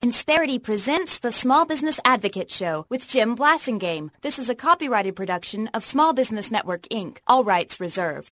Insperity presents the Small Business Advocate Show with Jim Blasingame. This is a copyrighted production of Small Business Network, Inc. All rights reserved.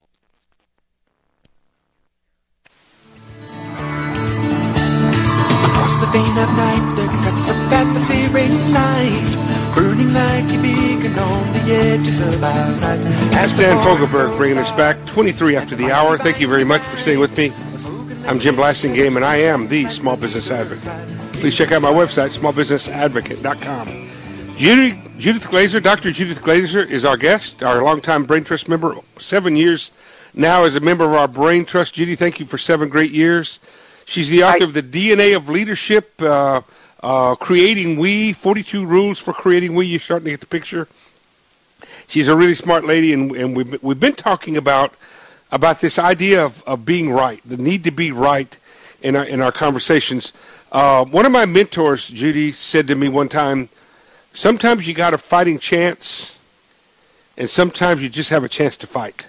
Across the vein of night, there cuts a path of searing light, burning like a beacon on the edges of our sight. That's Dan Fogelberg bringing us back 23 after the hour. Thank you very much for staying with me. I'm Jim Blasingame, and I am the Small Business Advocate. Please check out my website, smallbusinessadvocate.com. Judith Glazer, Dr. Judith Glazer is our guest, our longtime Brain Trust member, 7 years now as a member of our Brain Trust. Judy, thank you for 7 great years. She's the author of The DNA of Leadership, Creating We, 42 Rules for Creating We. You're starting to get the picture. She's a really smart lady, and we've been talking about this idea of being right, the need to be right in our conversations. One of my mentors, Judy, said to me one time, sometimes you got a fighting chance, and sometimes you just have a chance to fight.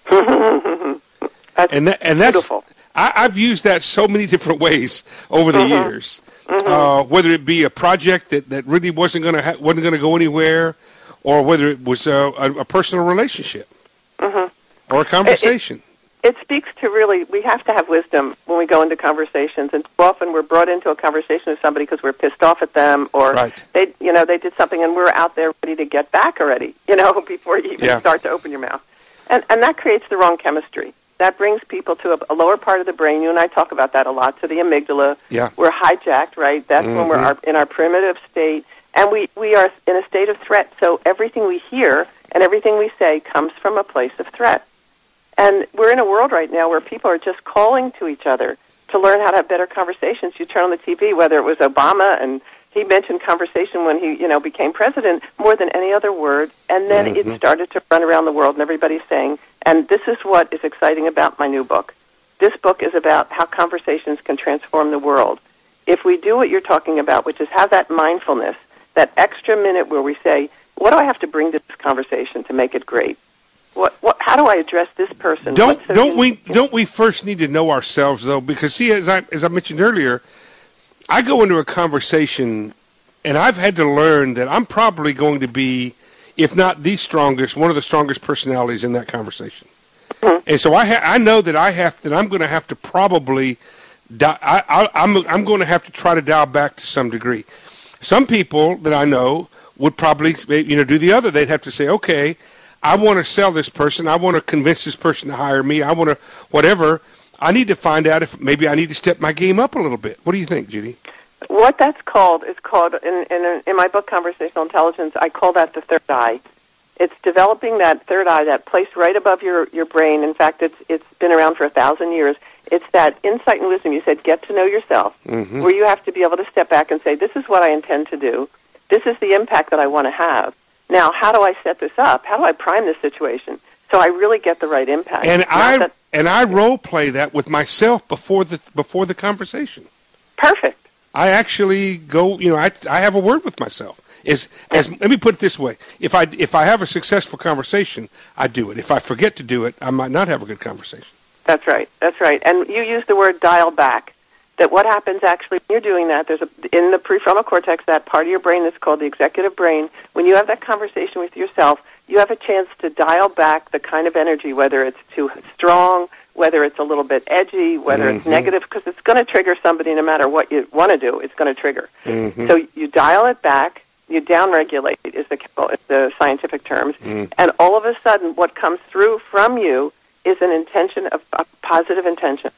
That's beautiful. I've used that so many different ways over the years, whether it be a project that really wasn't going to go anywhere, or whether it was a personal relationship or a conversation. It speaks to really, we have to have wisdom when we go into conversations, and often we're brought into a conversation with somebody because we're pissed off at them, or they did something, and we're out there ready to get back already, before you even start to open your mouth, and that creates the wrong chemistry. That brings people to a lower part of the brain. You and I talk about that a lot, to the amygdala. Yeah. We're hijacked, right? That's when we're in our primitive state, and we are in a state of threat. So everything we hear and everything we say comes from a place of threat. And we're in a world right now where people are just calling to each other to learn how to have better conversations. You turn on the TV, whether it was Obama, and he mentioned conversation when he, became president more than any other word, and then it started to run around the world, and everybody's saying, and this is what is exciting about my new book. This book is about how conversations can transform the world. If we do what you're talking about, which is have that mindfulness, that extra minute where we say, what do I have to bring to this conversation to make it great? How do I address this person? Don't we first need to know ourselves, though? Because, see, as I mentioned earlier, I go into a conversation, and I've had to learn that I'm probably going to be, if not the strongest, one of the strongest personalities in that conversation. And so I know that I'm going to have to probably, I'm going to have to try to dial back to some degree. Some people that I know would probably, do the other. They'd have to say, okay, I want to sell this person. I want to convince this person to hire me. I want to, whatever. I need to find out if maybe I need to step my game up a little bit. What do you think, Judy? What that's called is called, in my book, Conversational Intelligence, I call that the third eye. It's developing that third eye, that place right above your brain. In fact, it's been around for 1,000 years. It's that insight and wisdom. You said, get to know yourself, where you have to be able to step back and say, this is what I intend to do. This is the impact that I want to have. Now, how do I set this up? How do I prime this situation so I really get the right impact? And I role play that with myself before the conversation. Perfect. I actually go, I have a word with myself. Let me put it this way: if I have a successful conversation, I do it. If I forget to do it, I might not have a good conversation. That's right. And you use the word dial back. That what happens actually when you're doing that, in the prefrontal cortex, that part of your brain that's called the executive brain, when you have that conversation with yourself, you have a chance to dial back the kind of energy, whether it's too strong, whether it's a little bit edgy, whether it's negative, because it's going to trigger somebody no matter what you want to do, it's going to trigger. So you dial it back, you downregulate is the scientific terms, and all of a sudden what comes through from you is an intention of a positive intention.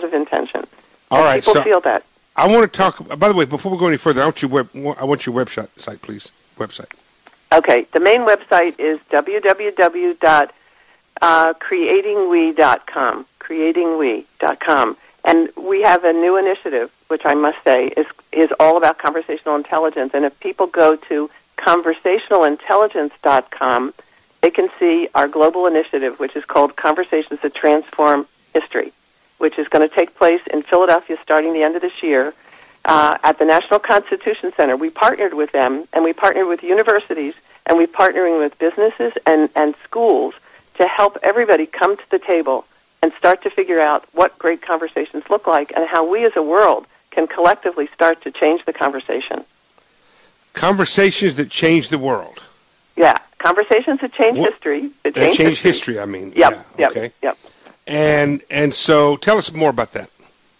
All right, people feel that. I want to talk. By the way, before we go any further, I want your website, please. Website. Okay, the main website is www.creatingwe.com. Creatingwe.com, and we have a new initiative, which I must say is all about conversational intelligence. And if people go to conversationalintelligence.com, they can see our global initiative, which is called Conversations That Transform History, which is going to take place in Philadelphia starting the end of this year at the National Constitution Center. We partnered with them, and we partnered with universities, and we're partnering with businesses and schools to help everybody come to the table and start to figure out what great conversations look like and how we as a world can collectively start to change the conversation. Conversations that change the world. Yeah, conversations that change history. That change history, I mean. Yep, yeah, okay. Yep. And so tell us more about that.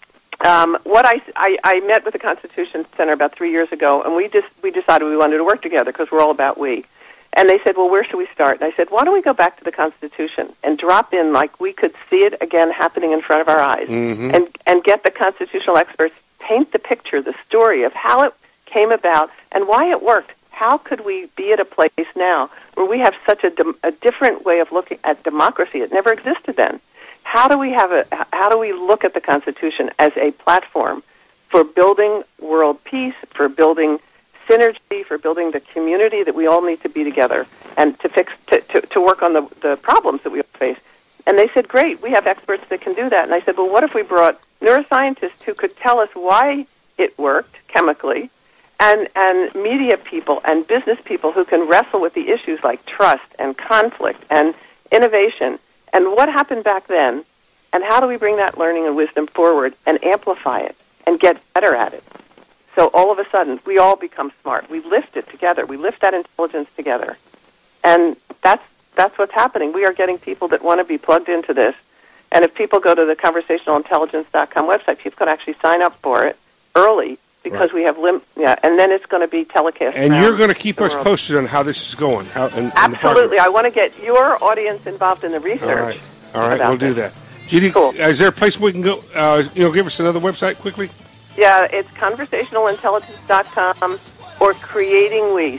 What I met with the Constitution Center about 3 years ago, and we decided we wanted to work together because we're all about we. And they said, well, where should we start? And I said, why don't we go back to the Constitution and drop in like we could see it again happening in front of our eyes, and get the constitutional experts paint the picture, the story of how it came about and why it worked. How could we be at a place now where we have such a different way of looking at democracy? It never existed then. How do we look at the Constitution as a platform for building world peace, for building synergy, for building the community that we all need to be together and to work on the problems that we face? And they said, great, we have experts that can do that. And I said, well, what if we brought neuroscientists who could tell us why it worked chemically, and media people and business people who can wrestle with the issues like trust and conflict and innovation and what happened back then, and how do we bring that learning and wisdom forward and amplify it and get better at it? So all of a sudden, we all become smart. We lift it together. We lift that intelligence together. And that's what's happening. We are getting people that want to be plugged into this. And if people go to the conversationalintelligence.com website, people can actually sign up for it early because we have and then it's going to be telecast. And you're going to keep us posted on how this is going. Absolutely. I want to get your audience involved in the research. All right, we'll do that. Judy, cool. Is there a place we can go? Give us another website quickly. Yeah, it's conversationalintelligence.com or creatingwe,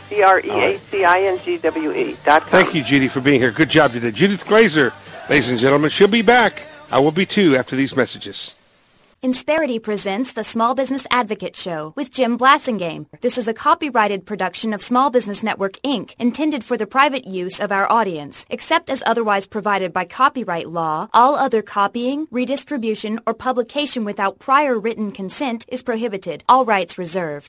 creatingwe.com. Thank you, Judy, for being here. Good job you did. Judith Glaser, ladies and gentlemen, she'll be back. I will be too after these messages. Insperity presents the Small Business Advocate Show with Jim Blasingame. This is a copyrighted production of Small Business Network, Inc., intended for the private use of our audience. Except as otherwise provided by copyright law, all other copying, redistribution, or publication without prior written consent is prohibited. All rights reserved.